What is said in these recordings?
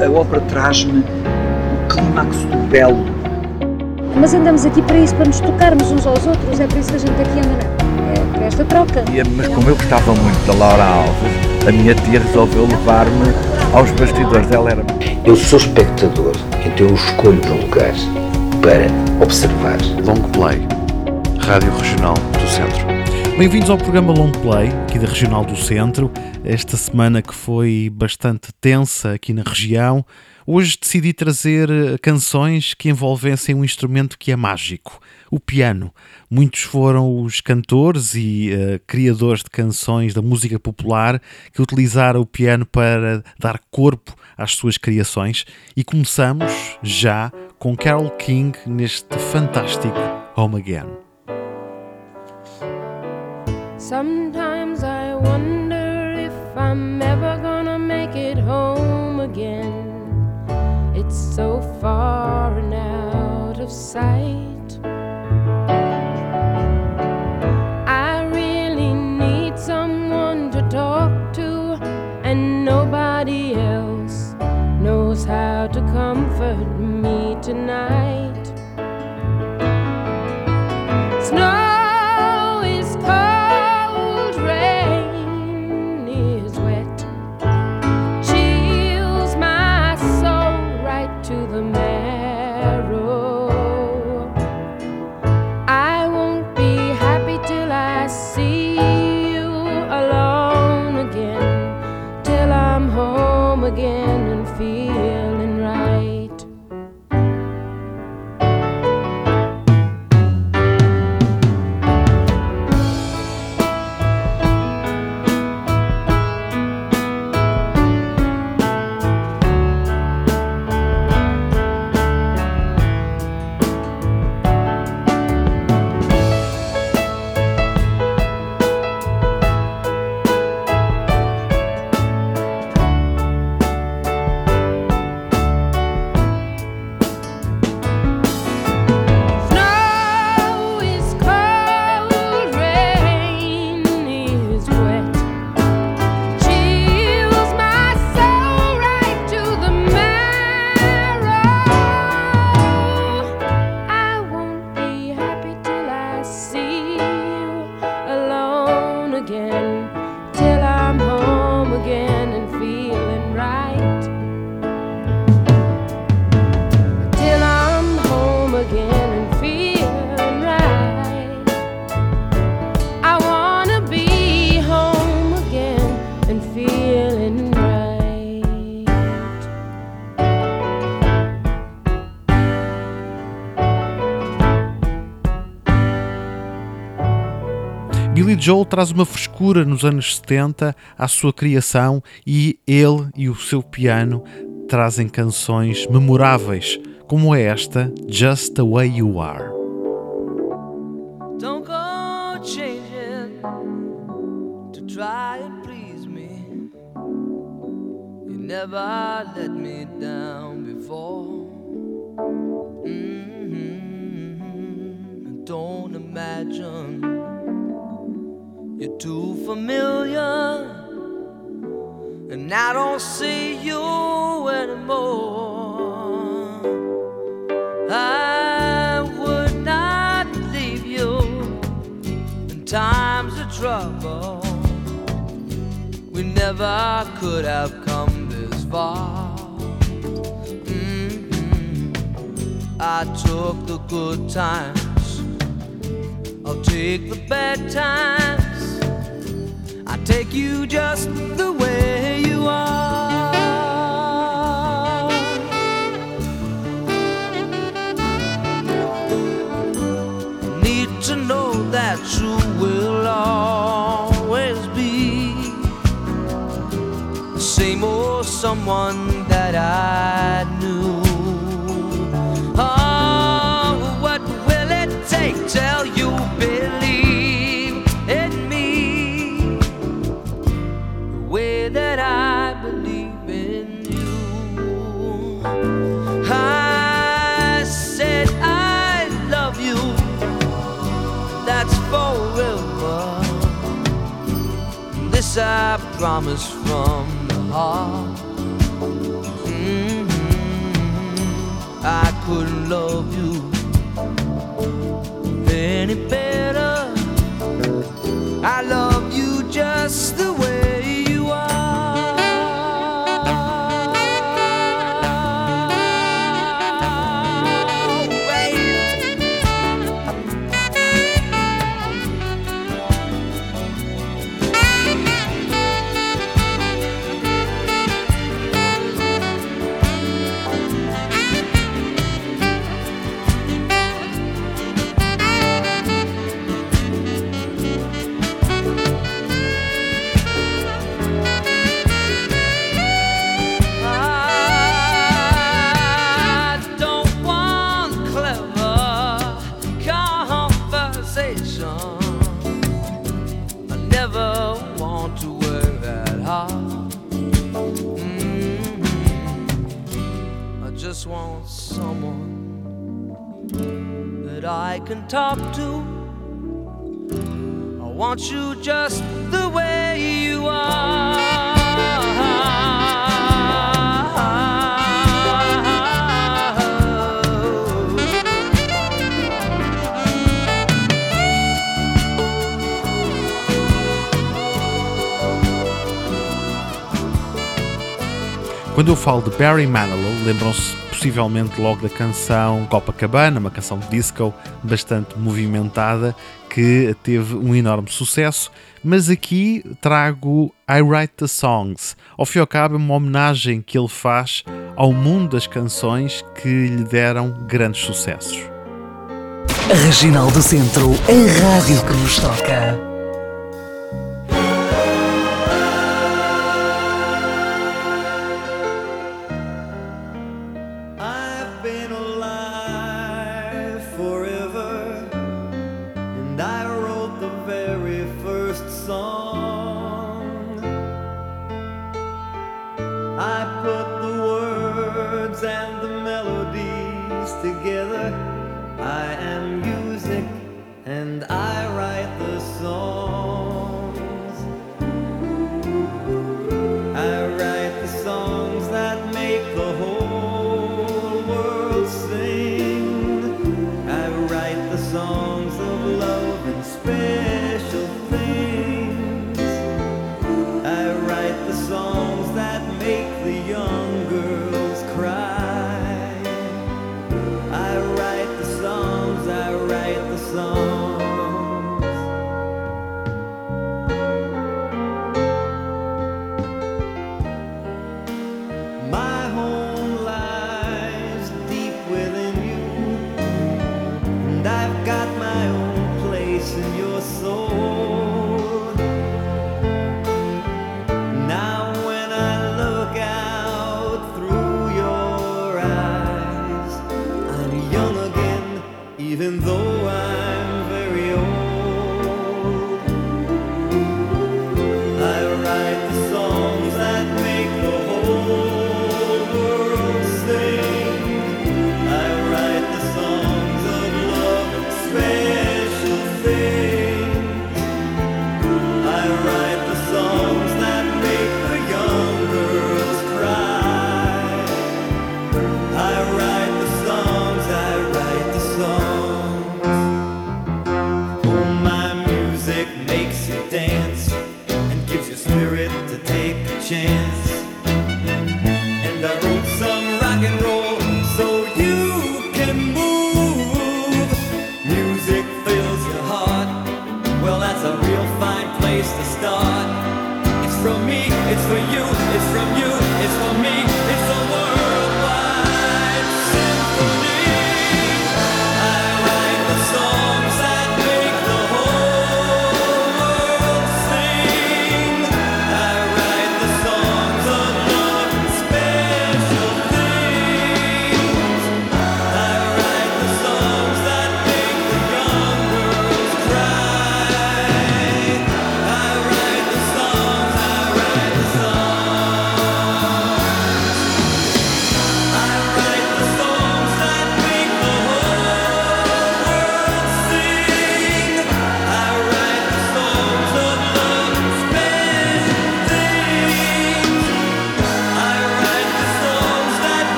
A ópera traz-me o clímax do belo. Mas andamos aqui para isso, para nos tocarmos uns aos outros, é por isso que a gente aqui anda, é para esta troca. Mas como eu gostava muito da Laura Alves, a minha tia resolveu levar-me aos bastidores dela. Eu sou espectador, então eu escolho um lugar para observar. Long Play, Rádio Regional do Centro. Bem-vindos ao programa Long Play, aqui da Regional do Centro. Esta semana que foi bastante tensa aqui na região, hoje decidi trazer canções que envolvessem um instrumento que é mágico, o piano. Muitos foram os cantores e criadores de canções da música popular que utilizaram o piano para dar corpo às suas criações. E começamos já com Carole King neste fantástico Home Again. Sometimes I wonder if I'm ever gonna make it home again. It's so far and out of sight. I really need someone to talk to, and nobody else knows how to comfort me tonight. Snow is cold, rain is wet, chills my soul right to the marrow. I won't be happy till I see you alone again, till I'm home again and feeling right. Billy Joel traz uma frescura nos anos 70 à sua criação e ele e o seu piano trazem canções memoráveis, como é esta, Just the Way You Are. Don't go changing to try and please me. You never let me down before. Don't imagine you're too familiar, and I don't see you anymore. I would not leave you in times of trouble. We never could have come this far. I took the good times, I'll take the bad times. I take you just the way you are. Need to know that you will always be the same old someone that I knew. Oh, what will it take till you believe in me the way that I believe in you? I said I love you, that's forever. This I promise from the heart. love you any better. I love you just the way you are. Just want someone that I can talk to. I want you just the way you are. Quando eu falo de Barry Manilow, lembram-se possivelmente logo da canção Copacabana, uma canção de disco bastante movimentada que teve um enorme sucesso, mas aqui trago I Write the Songs. Ao fim e ao cabo é uma homenagem que ele faz ao mundo das canções que lhe deram grandes sucessos. A Regional do Centro, a rádio que nos toca.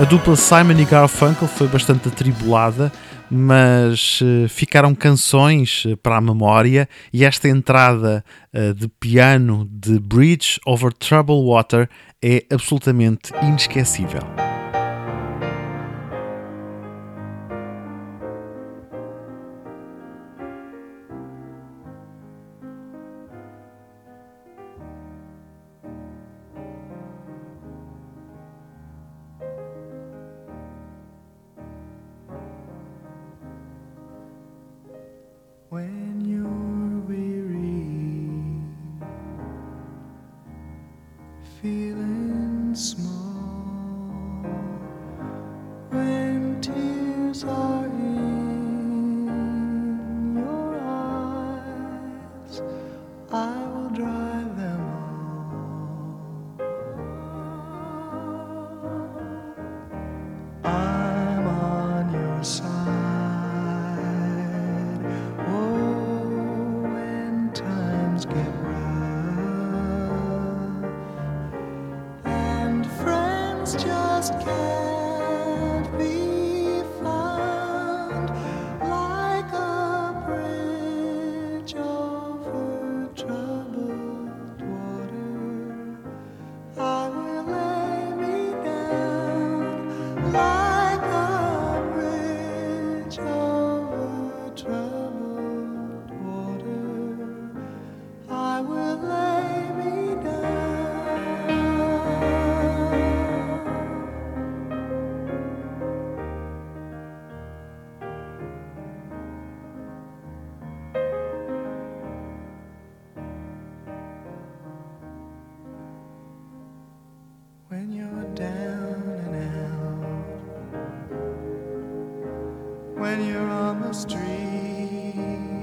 A dupla Simon e Garfunkel foi bastante atribulada, mas ficaram canções para a memória, e esta entrada de piano de Bridge Over Troubled Water é absolutamente inesquecível. When you're weary, feeling small, when tears are in your eyes, I will dry them all. I'm on your side. Get rough, and friends just can't be found, like a bridge over troubled water. I will lay me down like a bridge over troubled water. I will lay me down. When you're down and out, when you're on the street,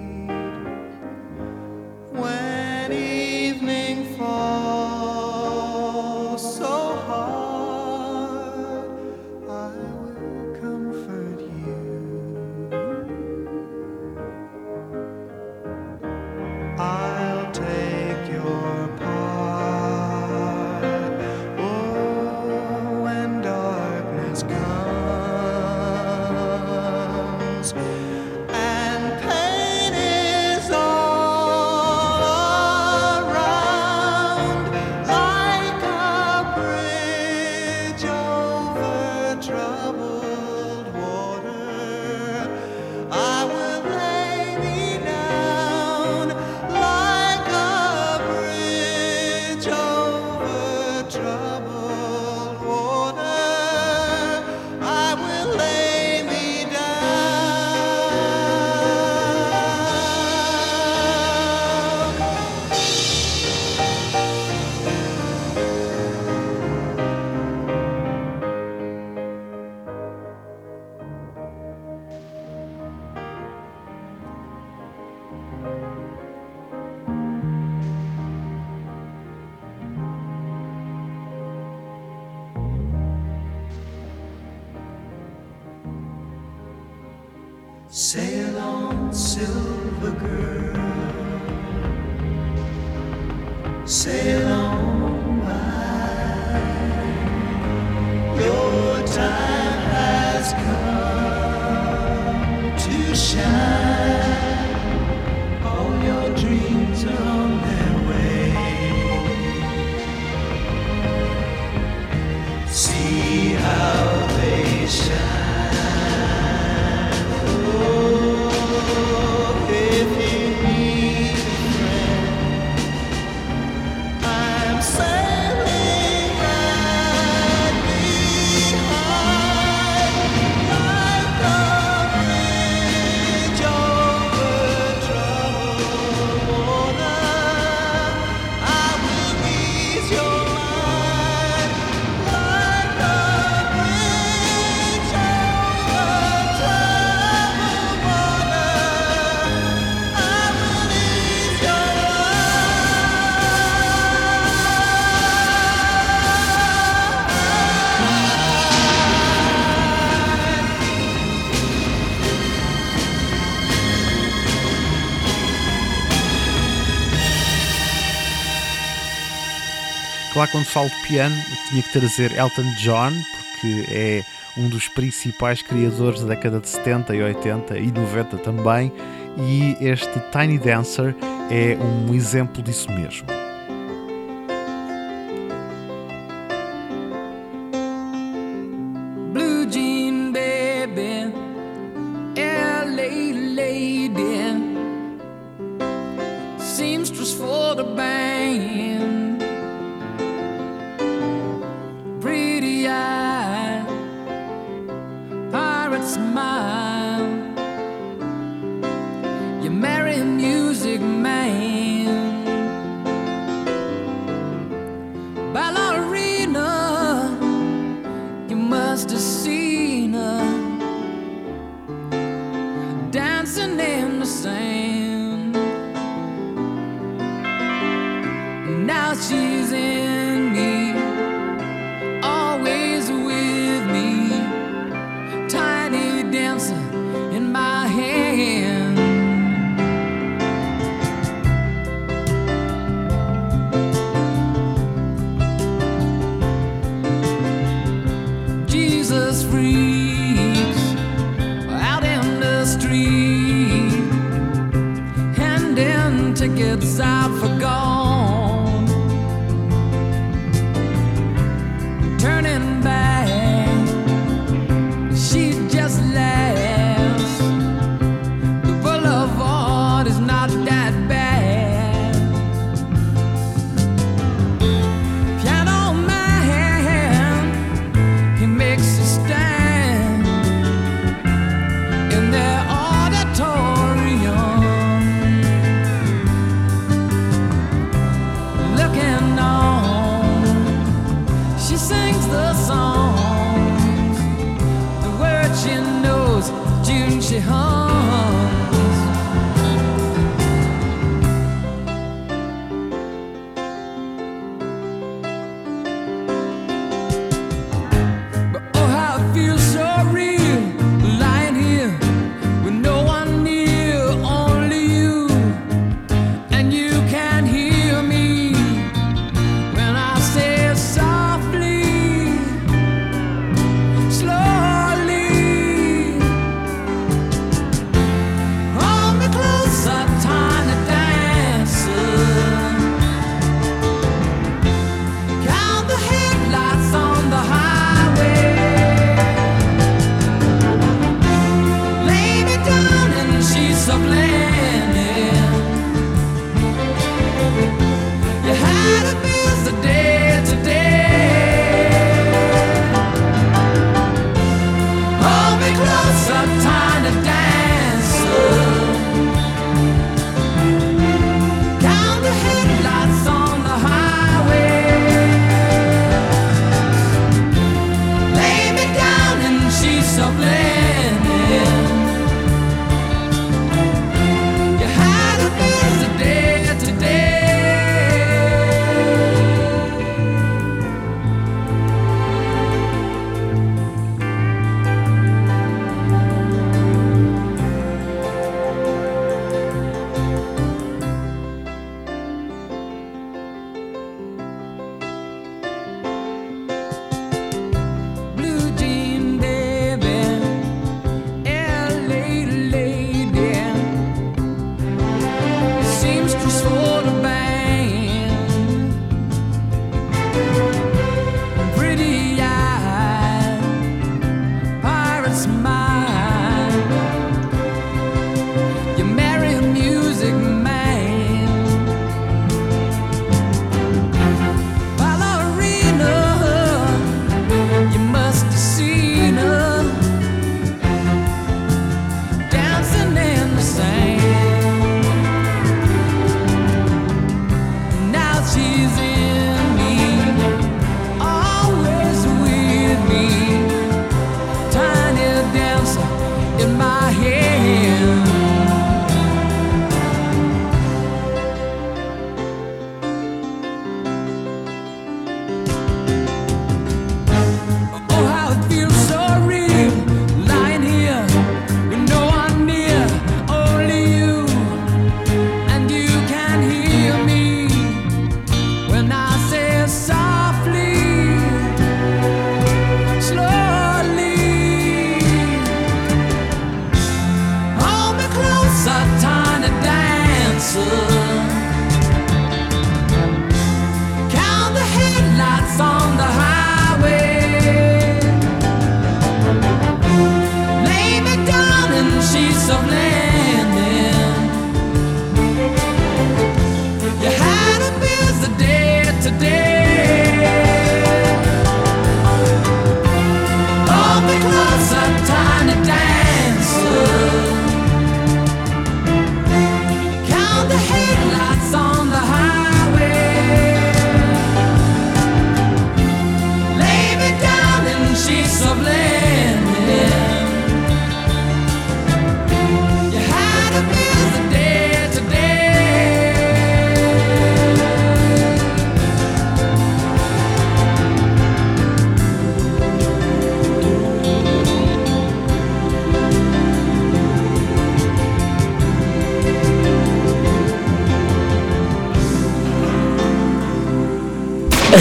when evening falls so hard, I will comfort you. I'll take your part. Oh, when darkness comes and pain is all around, like a bridge over troubled water, I will lay me down like a bridge over troubled water. I will lay me sail on, silver girl, sail on by. Your time has come to shine. All your dreams are on their way. See how they shine. Claro, quando falo de piano, tinha que trazer Elton John, que é um dos principais criadores da década de 70 e 80 e 90 também, e este Tiny Dancer é um exemplo disso mesmo. Blue jean baby, LA lady, seamstress for the band, pretty eye, pirate smile, you marry a music man, ballerina, you must have seen her dancing in the sand. Now she's in me, always with me, tiny dancer in my hand. Jesus freaks out in the street, handing tickets out for gone, turning back, she just laughs. The boulevard is not that bad. Piano man, he makes a stand in their auditorium, looking on. She sings the songs, the words she knows, tune she hums. But oh, how it feels so real, lying here with no one near, only you, and you can hear me when I say softly, slowly.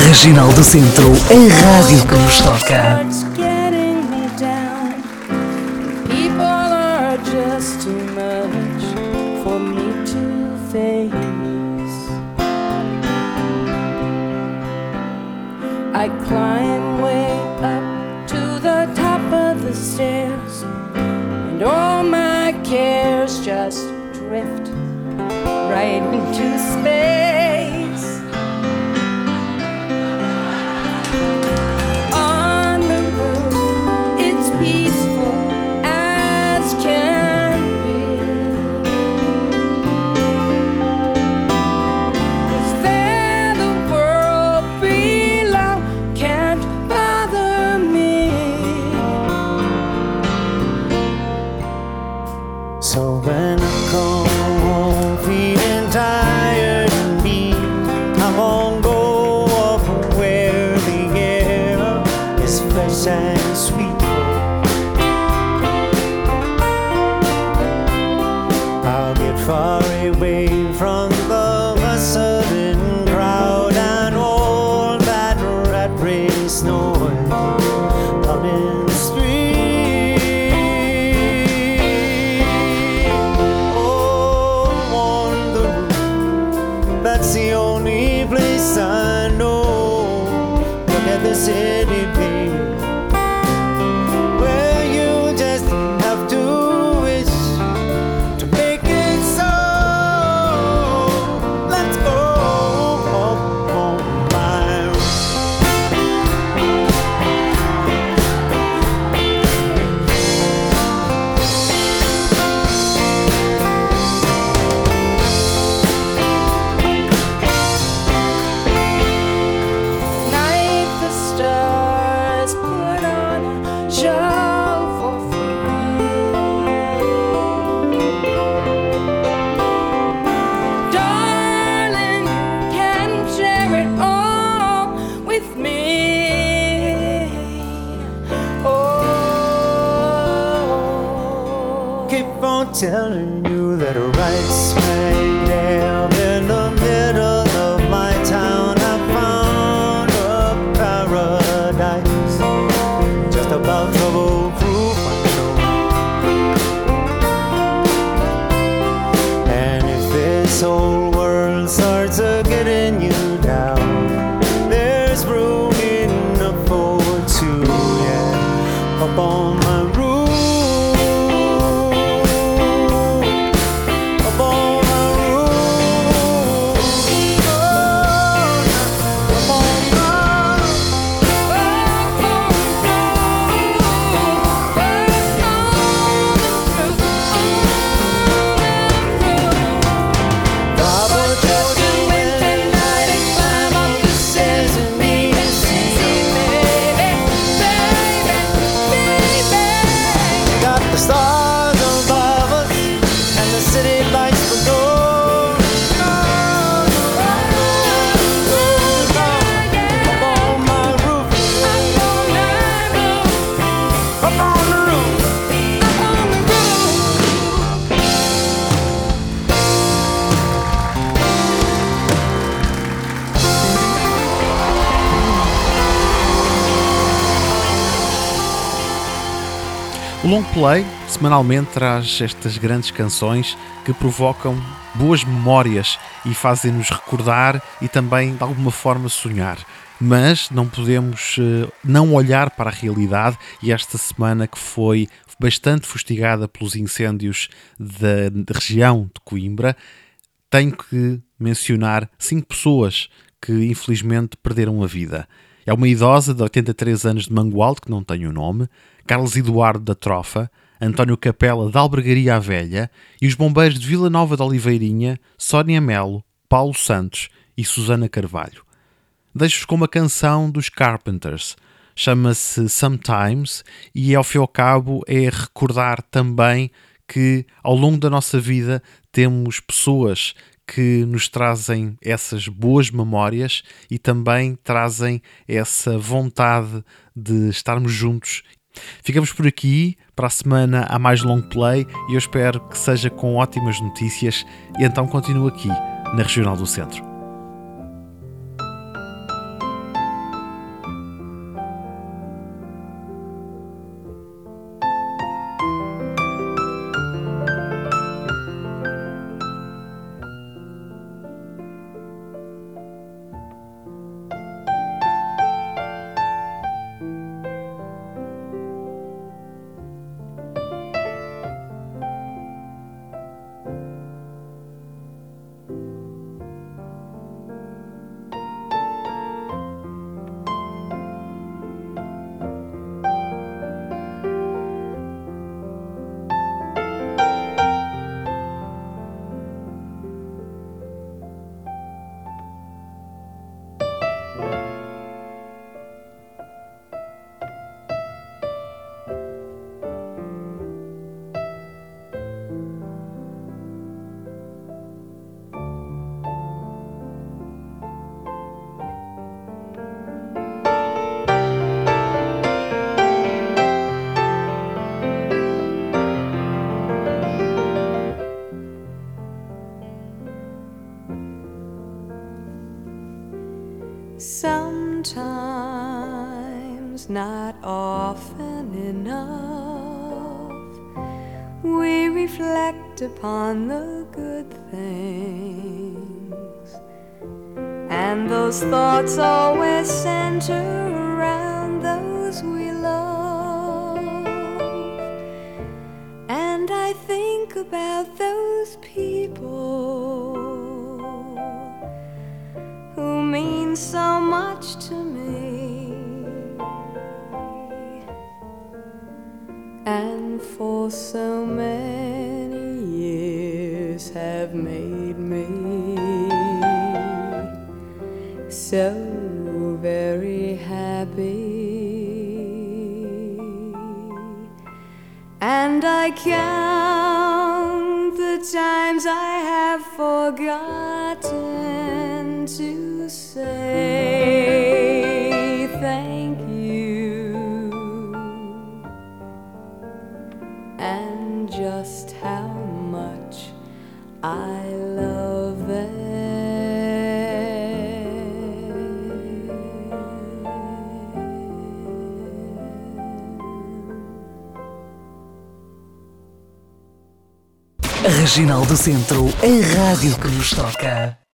Regional do Centro, a rádio que nos toca. Starts getting me down. People are just too much for me to face. I climb way up to the top of the stairs, and all my cares just drift right into space. On the roof, it's peaceful as can be. 'Cause there the world below can't bother me. So when I come home feeling tired and beat, I won't go up where the air is fresh and sweet. I'll get far away from the bustling crowd and all that rat race noise out in the street. Oh, on the roof, that's the only place I know. Look at the city, baby, where you just have to wish to make it so. Let's go up on my roof. Night the stars put on a show for free. Darling, you can share it all with me. Oh, Keep on telling you that right smack dab in the middle of my town I found a paradise, just about trouble-proof, I know. And if this whole world starts getting you down, there's room enough for two, yeah, up on my roof. Up on my roof. Oh, up on my Papa told you when the night and climb up the stairs with me and see me. Got the stars above us and the city lights below. Up on my roof. Up on the roof. O Long Play semanalmente traz estas grandes canções que provocam boas memórias e fazem-nos recordar e também de alguma forma sonhar. Mas não podemos não olhar para a realidade, e esta semana que foi bastante fustigada pelos incêndios da região de Coimbra, tenho que mencionar 5 pessoas que infelizmente perderam a vida. É uma idosa de 83 anos de Mangualde, que não tem o nome, Carlos Eduardo da Trofa, António Capela da Albergaria à Velha e os bombeiros de Vila Nova de Oliveirinha, Sónia Melo, Paulo Santos e Susana Carvalho. Deixo-vos com uma canção dos Carpenters, chama-se Sometimes, e ao fim e ao cabo é recordar também que ao longo da nossa vida temos pessoas que nos trazem essas boas memórias e também trazem essa vontade de estarmos juntos. Ficamos por aqui, para a semana há mais Long Play e eu espero que seja com ótimas notícias, e então continuo aqui na Regional do Centro. not often enough we reflect upon the good things, and those thoughts always center around those we love. And I think about those people who mean so much to me, and for so many years have made me so very happy. And I count the times I have forgotten to say thank you, and just how much I love them. Regional do Centro, a rádio que nos toca.